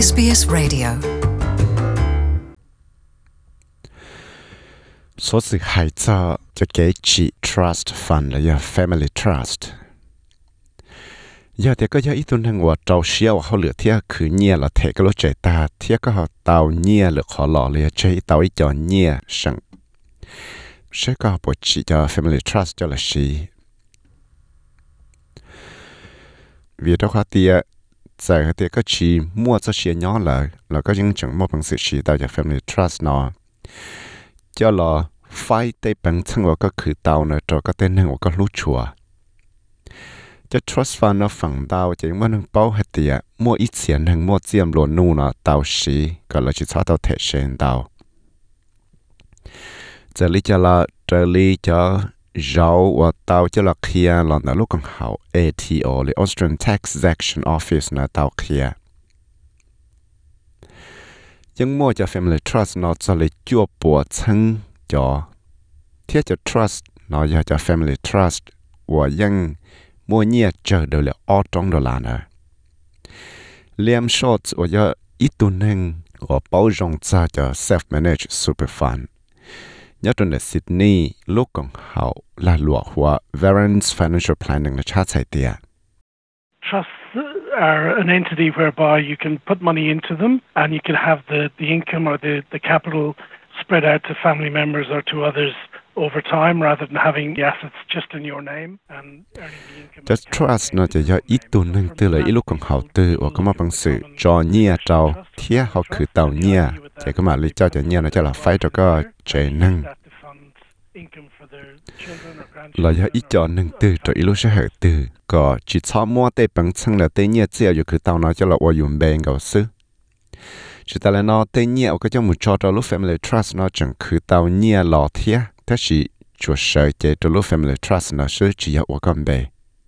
SBS Radio. Số sự hại cho cái chị trust fund là do family trust. Giờ thì có ít tuần hàng của trâu xíu họ lựa thiệt cứ nhẹ là thể cái lối chạy ta thiệt có họ tàu nhẹ lựa họ lọ lựa chạy tàu ít cho nhẹ sẵn. Sẽ có bộ chỉ cho family trust cho là gì? Vì đó họ tiệt giờ thì có chỉ mua cho xíu nhỏ lại là có những trường mua bằng sự chỉ tạo cho family trust nó cho là phải tới bằng chân của các khử tàu nữa cho các tên hàng của các lũ chùa cho trust fund nó phẳng tàu chỉ muốn hàng bao hết tiệt mua ít tiền hàng mua chiêm luôn nu nó tàu xí còn là chỉ cho tàu thể hiện tàu giờ lý cho là giờ lý cho rau và tàu cho là kia là nó lúc còn hậu ATO là Australian Tax Action Office là tàu kia nhưng mua cho family trust nó cho là chua bùa chân cho thiết cho trust nó cho family trust và nhưng mua nhẹ chờ được là $8 nữa liam short và cho ít tuần hình và bảo rộng cho self-managed super fund nhớ trong là Sydney lúc còn hậu là lụa hoa Variance Financial Planning là chát sai tiệt. Trusts are an entity whereby you can put money into them and you can have the income or the capital spread out to family members or to others over time rather than having the assets just in your name and earning the income. Just trust nó chỉ cho ít tuần hình từ là ít lúc còn hậu từ và có một bằng sự cho nhẹ trâu thiết họ khử tàu nhẹ chỉ có mà lý cho nhẹ nó cho là phải cho có trẻ năng là do ít cho nâng từ cho ít lúc sẽ hở từ có chỉ cho mua tê bằng chân là tê nhẹ chiều rồi khử tàu nó cho là ở dùng bền cầu sư chỉ ta là nó tê nhẹ có cho một cho lúc family trust nó chẳng khử tàu nhẹ lọ thiết thế chỉ chuột sợ chế cho lúc family trust nó sẽ chỉ ở con bề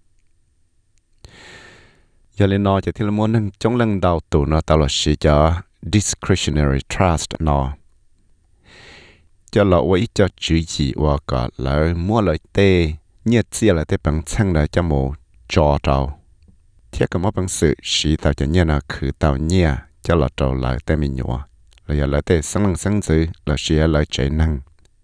giờ lên nó chỉ thì là muốn nâng trong lần đầu tụ nó tao là chỉ cho discretionary trust nó cho là với cho chữ gì và cả là mua lại tê nhiệt chia là tê bằng chân là cho một trò trâu thiết cái món bằng sự chỉ tạo cho nhiệt là khử tạo nhiệt cho là trâu lại tê mình nhỏ là giờ lại tê sáng dữ là chỉ lại chạy năng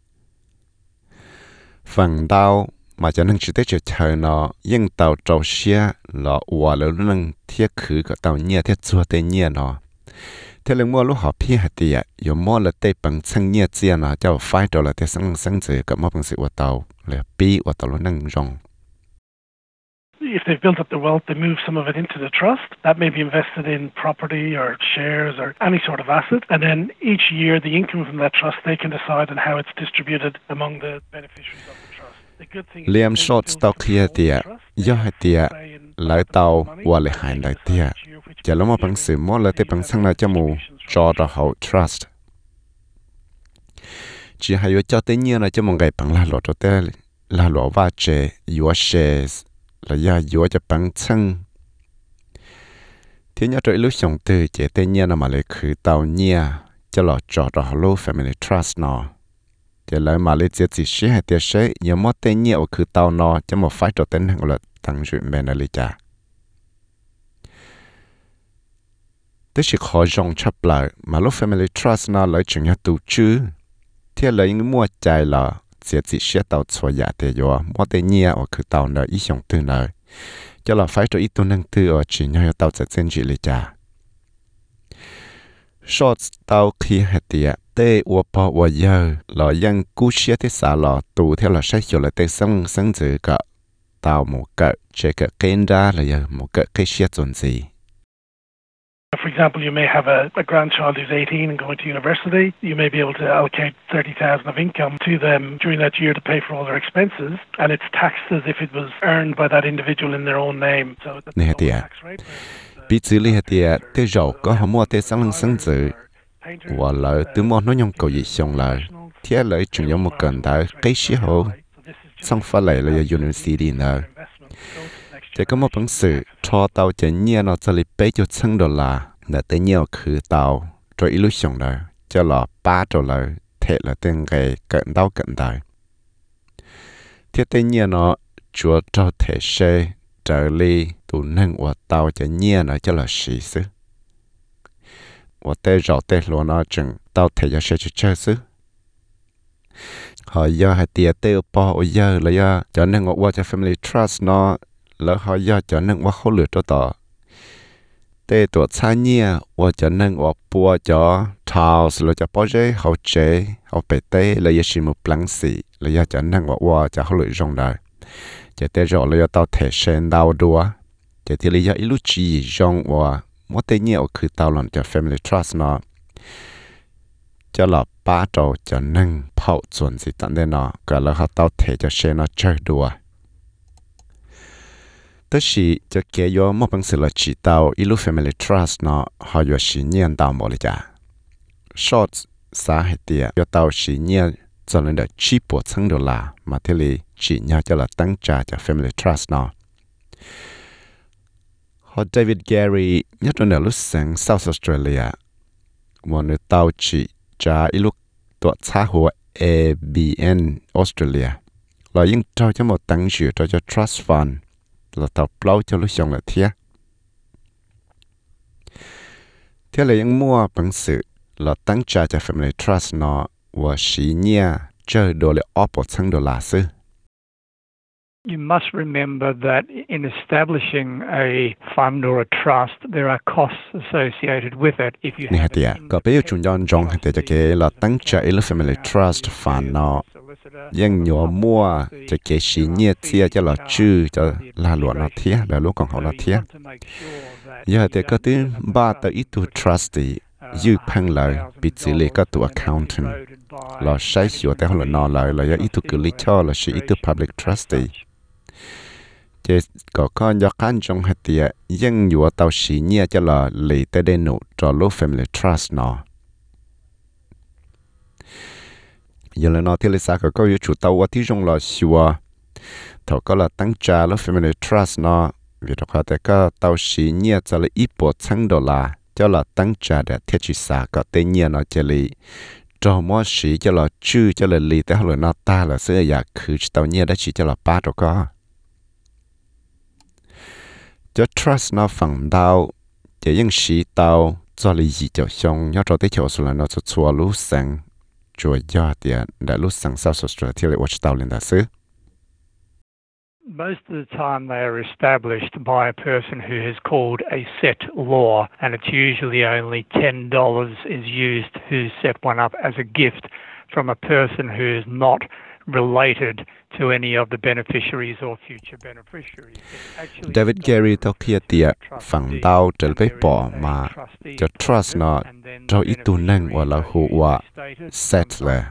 phần đau mà cho nên chỉ tới chờ nó nhưng tàu trâu xe là hòa lớn năng thiết khử cái tàu nhiệt thiết chua tê nhiệt nó thế là mua lúc họ phi hạt tiệt, rồi mua là tây bằng chân nhẹ chia nó cho phải rồi là tây sáng dữ cả mua bằng sự của tàu là pi của tàu nó nâng rong. If they've built up the wealth, they move some of it into the trust. That may be invested in property or shares or any sort of asset. And then each year, the income from that trust, they can decide on how it's distributed among the beneficiaries of the trust. Liam Short tàu kia tiệt, do hạt tiệt lại tàu và lại hải lại tiệt. Giờ lúc mà bằng sự mua lại tây bằng sang là cho mù cho ra hậu trust. Chỉ hay cho tới nhiều là cho một ngày bằng là lọ cho tới là lọ va chế your shares là do your cho bằng chân. Thế nhớ rồi lúc sống từ chế tới nhiều là mà lại khử tàu nhiều cho lọ cho ra hậu family trust nó. Thì lại mà lại chỉ xí hay tiệt xí nhiều mót tới nhiều khử tàu nó cho một phải cho tên hàng là thằng chuyện mẹ nó lấy trả. Tức là khó dòng chấp lại mà lúc family trust nó lấy chuyện nhà tù chứ thế là những mua chạy là chỉ sẽ tàu xóa giả để cho mua tên nhẹ ở cứ tàu nơi ý dòng từ nơi cho là phải cho ít tuần năng từ ở chỉ nhau tàu sẽ chân chỉ lấy trả short tàu khi hạt tiệt tê của bỏ của giờ là dân cú xe thế xã là tù theo là sẽ cho là tê sáng dự cả tàu một cái chế cái kênh ra là giờ một cái xe chuẩn gì. For example, you may have a grandchild who's 18 and going to university. You may be able to allocate 30,000 of income to them during that year to pay for all their expenses, and it's taxed as if it was earned by that individual in their own name. So that's no tax rate. Bị xử lý hạt tiệt, thế giàu có họ mua thế sáng dự, và lợi từ mua nó nhung cầu gì xong lợi, thế lợi chúng giống một cần đại cái xí hồ, xong phải lại là university nữa. Chỉ có một bằng sự cho tàu chỉ nhẹ nóจะ lấy cho $1,000 là tới nhiều khử tàu rồi illusion rồi cho là $3 thế là tên cái cận đời thiết tới nhẹ nó chúa cho thể xe trở đi tụ nâng của tàu chỉ nhẹ nó cho là sĩ sư và tê rõ tê luôn nó chừng tao thể cho sẽ chơi xứ họ giờ hay tiệt tê bỏ ở giờ là giờ cho nên ngọc qua cho family trust nó lỡ họ giờ cho nên qua khâu lửa cho tao tê tuổi xa nhia và cho nên qua bùa cho house là cho bao giờ họ chế họ bể tê là giờ chỉ một lăng xì là giờ cho nên qua cho khâu lửa rong đời chỉ tê rõ là giờ tao thể sen đau đua chỉ thì lý do ít lúc chỉ rong và mỗi tê nhiềuคือtao làm cho family trust nó cho là ba trâu cho nên phao chuẩn gì tận đây nó cái là họ tao thể cho xe nó chơi đùa tất sĩ cho kế yo một bằng sự là chỉ tao ít lúc family trust nó họ yo chỉ nhiên tao mộtเลยจ้ะ short xã hệ tiệt yo tao chỉ nhiên cho nên là chỉ bộ $1,000 mà thế li chỉ nhau cho là tăng trả cho family trust nó họ David Gary nhất là lúc sáng South Australia một người tao chỉ trả ít lúc tuổi xã hội ABN Australia là những trao cho một tăng dự cho trust fund là tao bao cho lúc xong là thế là những mua bằng sự là tăng trả cho family trust nó và sĩ nhia chơi đồ là $1,000 sư. You must remember that in establishing a fund or a trust, there are costs associated with it. If you have có bây giờ chúng ta trong thì cho cái là tăng trả一个 family trust fund nó nhưng nhiều mua cho cái sĩ nhia chia cho là chữ cho là luật nó thiệt là lúc còn họ nó thiệt giờ thì có thứ ba tới ít tu trustee dư phăng lại bị xử lý các tu accountant là sai sửa tại họ là nó lại là ít tu cứ lý cho là sĩ ít tu public trustee chỉ có con do khán trong hạt tiệt nhưng nhiều tàu sĩ nhia cho là lì tới đây nụ cho lúc family trust nó giờ là nó thì là sao có yêu chủ tàu thì trong là sửa thầu có là tăng trả lúc family trust nó vì đó họ có tàu sĩ nhia cho là ít $1,000 cho là tăng trả để thiết chỉ sao có tên nhia nó chỉ lì cho mỗi sĩ cho là chữ cho là lì tới họ là nó ta là sẽ là cứ tàu nhia đã chỉ cho là ba đó có cho trust nó phẳng đau chỉ những sĩ tàu cho lý gì cho xong nhớ cho tới chỗ số là nó cho chua lú sang chùa do tiền đã lú sang South Australia thì lại watch tàu lên đó xứ. Most of the time they are established by a person who has called a set law, and it's usually only $10 is used who set one up as a gift from a person who is not related to any of the beneficiaries or future beneficiaries. David Gary tao kia tiệt phẳng đau trở về bỏ mà cho trust nó cho ít tu năng hoặc là hữu quả settler.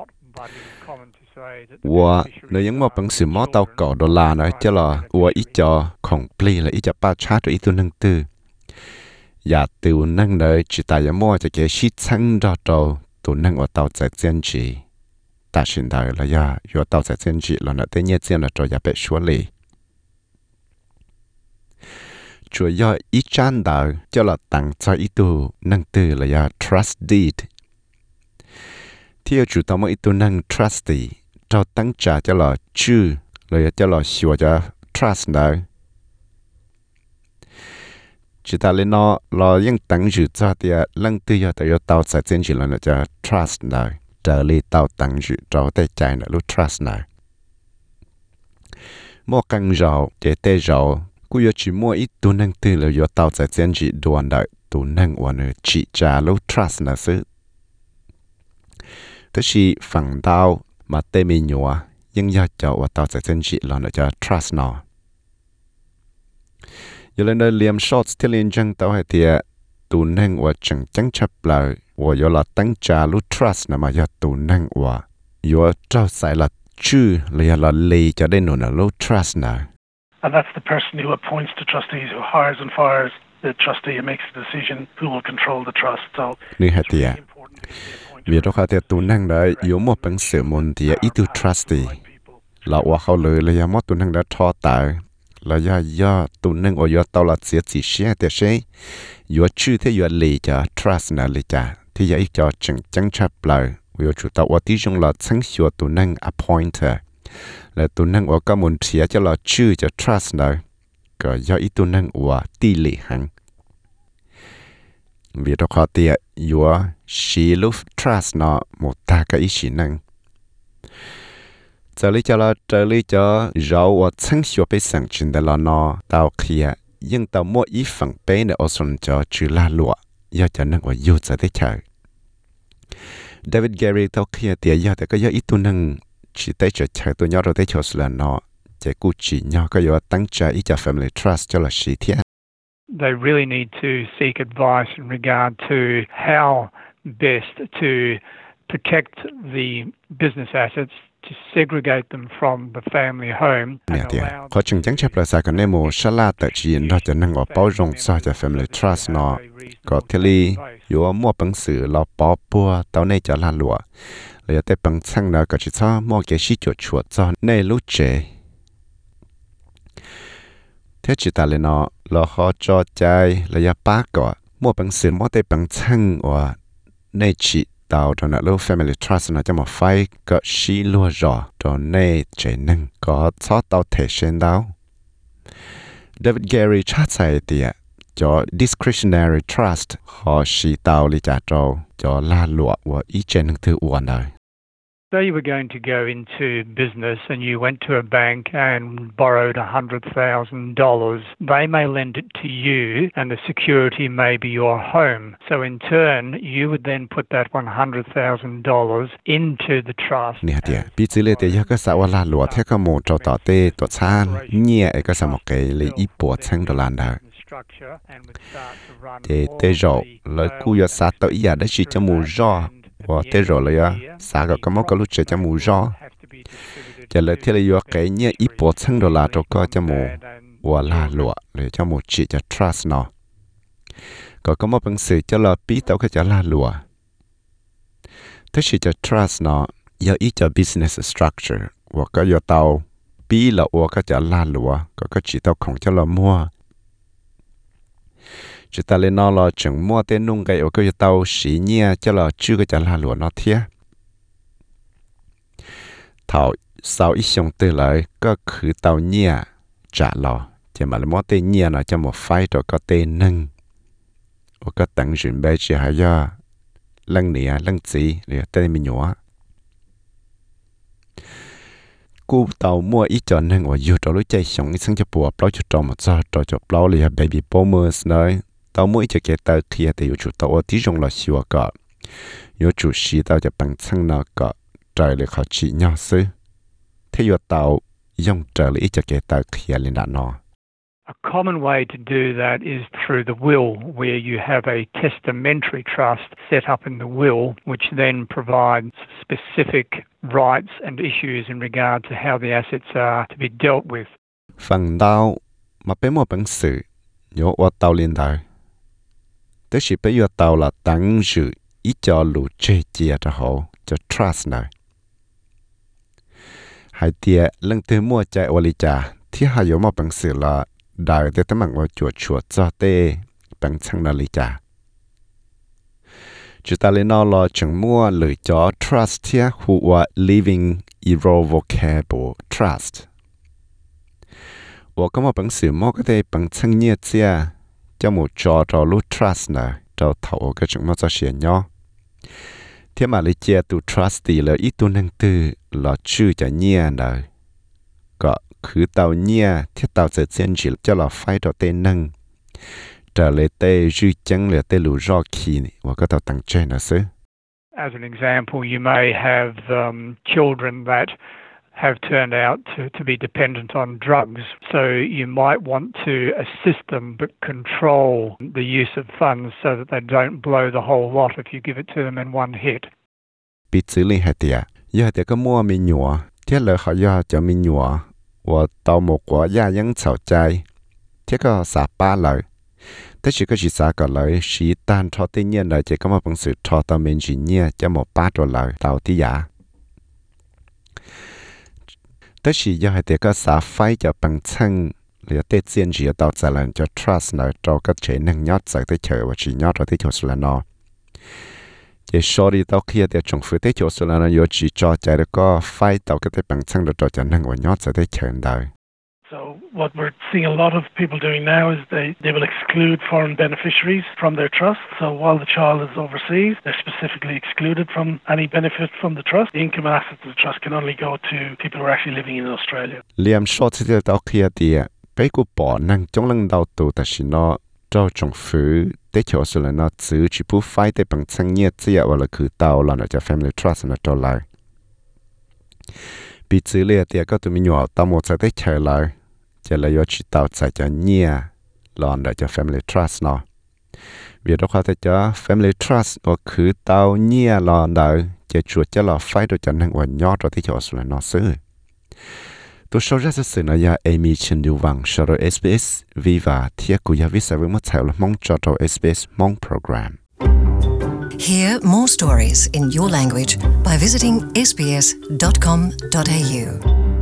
Và nếu những một bằng sự mót tao cỏ đô la nói cho là và ít cho complete là ít cho ba chat rồi ít tu năng tư. Và tu năng nơi chỉ tại những mua cho cái shit sang đó đâu tu năng ở tao在坚持。大现代了呀，要到在经济了呢，对业绩了，主要被说理。主要一站到叫了当在一度能对了呀 ，trust deed。ที่主到么一度能 trustee， 照当家叫了住了呀，叫了说着 trust 的。只到了呢，了用当住做的，能对呀，都要到在经济了呢，叫 trust 的。trở lại tàu tăng dự cho tay trái là lúc trust này. Mua căng rau, chế tê rau, cú yo chỉ mua ít tu năng tư là yo tàu tại trên chỉ đoàn đại tu năng và nơi chỉ trả lúc trust là sự. Thế thì phẳng tàu mà tê mi nhua, nhưng do cho và tàu tại trên chỉ là nơi cho trust nó. Giờ lên đây liam shorts thì liên chân tàu hay tiệt tu năng và chẳng chẳng chấp lại. 我有了当家路 trust 那么要都能我有照在了住了要了累就得弄了路 trust 呢 And that's the person who appoints the trustees, who hires and fires the trustee and makes the decision who will control the trust. So นี่ฮะที่vì đóเขาtu năng đấy có một bằng sự môn thì ít tu trustee làว่าเขาเลยlà một tu năng đã thọ tại là do tu năng ở do tao là chỉ xe để xe có chữ thế có lì cho trust là lì cho thì giờ ít cho chẳng chấp lại vì chủ tàu ở tí trong là sáng sửa tu năng appointer là tu năng ở các môn chia cho là chữ cho trust này có do ít tu năng ở tỷ lệ hàng vì đó khó tiệt yếu xí lúc trust nó một ta cái ý xí năng giờ lý cho là giờ lý cho rau và chân xua bị sang chuyện đó là nó tao kia nhưng tao mua ý phần bé để ở xuân cho chữ la lụa do cho năng và yêu giờ tới chờ David Gary tao kia tiệt doแต่ก็有一ตัวนึงchỉ tới chờ tôi nhớ rồi tới chỗ là nó chỉ cụ chỉ nhớ có yếu tăng trả ý cho family trust cho là xí thiệt. They really need to seek advice in regard to how best to protect the business assets, to segregate them from the family home. Có chứng chắn chấp là sao cái này một số là tự nhiên đó cho nên họ bảo rộng cho family trust nó có thể li yếu mua bằng sự lo bỏ bùa tao này cho là lụa là tới bằng xăng nó có chỉ cho mua cái gì chuột cho này lúc trẻ thế chỉ ta lên nó là họ cho trái là ya ba cái mua bằng sự mua tới bằng xăng và này chỉ tao cho nó lúc family trust nó cho một phải cái gì lúa rõ cho này trẻ nâng có cho tao thể hiện đâu David Gary chat sai tiệt cho discretionary trust họ chỉ tao lý trả cho la lụa và ý trên thứ uẩn đời. Say you were going to go into business and you went to a bank and borrowed $100,000. They may lend it to you and the security may be your home. So in turn, you would then put that $100,000 into the trust. Nè tiệt, bị chỉ lệ tiệt cái sao la lụa theo cái một trò tỏ tê tọt san nhẹ cái sao một cái lấy ít bộ sang đồ lan đời. Thì tê rồi lời cú yo sát tới ý đó chỉ cho mù rõ. Và thế rồi là xã có một cái lúc chơi cho mù rõ cho lời thế là cái nhẹ ít bộ xăng đô la cho có cho mù và là lụa để cho mù chỉ cho trust nó có một bằng sự cho là bí tao cái cho là lụa thế chỉ cho trust nó do ít cho business structure và có do tao bí là và cái cho là lụa có cái chỉ tao không cho là mua chỉ ta lên nó là chừng mua tên nung cái ở cái tàu xí nhia cho là chưa cái trả là lúa nó thiệt thảo sau ít xong từ lại có khử tàu nhia trả lò chỉ mà là mua tên nhia nó cho một phái rồi có tên nâng và có tặng chuẩn bị chỉ hay do lăng nịa lăng gì để tên mình nhỏ cú tàu mua ít cho nâng và yêu cho lối chạy xong ít sang cho bùa bao cho trò một giờ cho bao liền baby boomers nơi tao mỗi cho cái tao kia thì chủ tao tí trong là xíu cả, chủ sĩ taoจะbằng xăng nó cả, trời lại khó chỉ nhau xứ, thế tao dùng trời lại cho cái tao kia lên nó. A common way to do that is through the will, where you have a testamentary trust set up in the will, which then provides specific rights and issues in regard to how the assets are to be dealt with. Phần tao mà bé mua bằng sự, nhớ tao lên đời. Thế chỉ bây giờ tao là tăng dự ý cho lũ chế chia cho họ cho trust này. Hai tiệt lần từ mua chạy ở lý trả thì hai yếu một bằng sự là đại để tấm bằng vào chuột cho tê bằng sang là lý trả. Chúng ta lên nó là chẳng mua lựa cho trust thiệt hoặc living irrevocable trust. Và có một bằng sự mua cái tê bằng sang nhiệt chia cho một trò lúc trust này cho thầu cái chúng nó cho xuyên nhau thế mà lấy chia tu trustee là ít tu năng tư là chữ cho nhia này có cứ tàu nhia thiết tàu sẽ diễn chỉ cho là phải cho tên năng trở lại tê dư chân là tê lù rõ kỳ và có tàu tăng trên nữa xứ. As an example, you may have children that have turned out to be dependent on drugs. So you might want to assist them but control the use of funds so that they don't blow the whole lot if you give it to them in one hit. Bị xử lý hạt tiệt, giờ tiệt có mua mình nhựa, thiết lợi họ giờ cho mình nhựa, và tàu một quả gia dân chảo trái, thiết có xả ba lợi. Thế chỉ có chỉ xả có lợi, chỉ tan cho tự nhiên lợi chỉ có một bằng sự cho tàu mình chỉ nhia cho một ba đô lợi tàu tí giả. Thế chỉ do hai tiệt có xả phái cho bằng chân, là tết diễn chỉ tạo ra lần cho trust lợi cho các chế năng nhót giải tới chờ và chỉ nhót ở tới chỗ là nó. Chỉ số đi tàu kia thì trong phía tới chỗ là nó chỉ cho chạy được có phái tàu cái tới bằng chân được cho năng và nhót giải tới chờ đời. So what we're seeing a lot of people doing now is they will exclude foreign beneficiaries from their trust. So while the child is overseas, they're specifically excluded from any benefit from the trust. The income and assets of the trust can only go to people who are actually living in Australia. Liam short to the kia địa, cái của bỏ năng trong lần đầu tụ ta chỉ nó cho trong phủ để cho sự là nó giữ chỉ bu phải để bằng chân nhiệt chỉ là là cứ tàu là nó cho family trust nó cho lại. Bị xử lý địa có tụi mình nhỏ tao một sẽ để chờ lại, chỉ là do chỉ tàu sẽ cho nhiệt là nó cho family trust nó. Vì đó có thể cho family trust nó cứ tàu nhiệt là nó chỉ chuột cho là phải được cho năng quan nhỏ cho thì cho sự là nó xử. Tôi sau ra sự này là Amy Chen Liu Wang cho SBS Viva thiệt của gia visa với một thảo là mong cho SBS mong program. Hear more stories in your language by visiting sbs.com.au.